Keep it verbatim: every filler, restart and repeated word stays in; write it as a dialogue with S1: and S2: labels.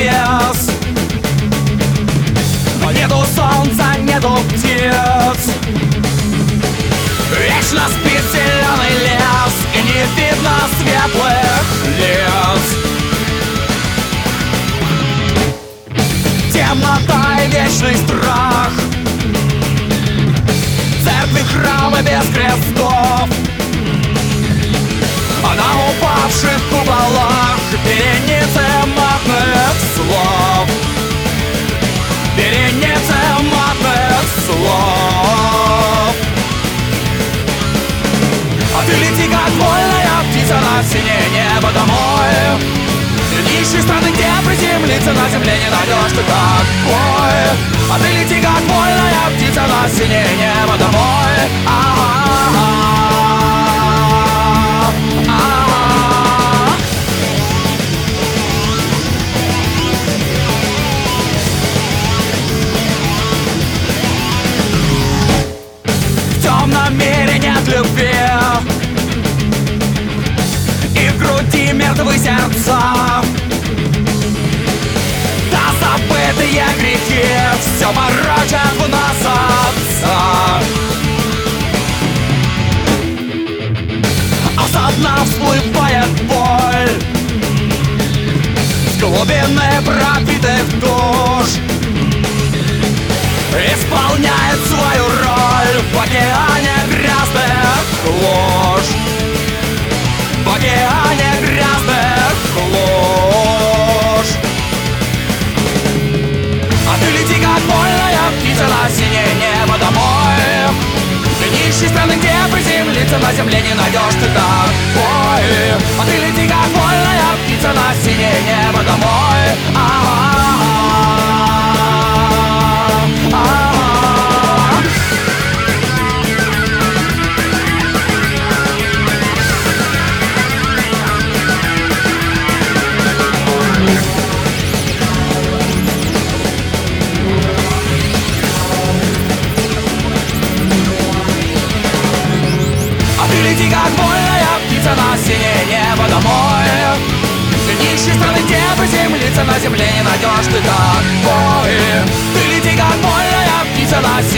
S1: небес. Нету солнца, нету птиц. Вечно спит зеленый лес, и не видно светлых лиц. Темнота и вечный страх, церкви, храмы без крестов, а на упавших куполах вереницы матных слов. Вереницы матных слов. А ты лети, как вольная птица, на синее небо домой. Нищей страны, где приземлиться на земле не найдешь ты такой. А ты лети, как вольная птица, на синее небо домой. А-а-а-а. А-а-а. В темном мире нет любви, и в груди мертвые сердца. Да забытые грехи все морочат в нас отца. А со дна всплывает боль с глубины пропитых душ, исполняет свою роль в океане грязных луж. В океане грязных луж. А ты лети, как вольная птица, на синее небо домой. Ты нищей страны, где приземлиться на земле не найдешь ты такой. А ты лети, как вольная птица, на синее небо домой. А-а-а-а. Лети, как вольная птица, на синее небо домой. Ты нищей страны, где приземлиться на земле не найдешь ты такой. Ты лети, как вольная птица, на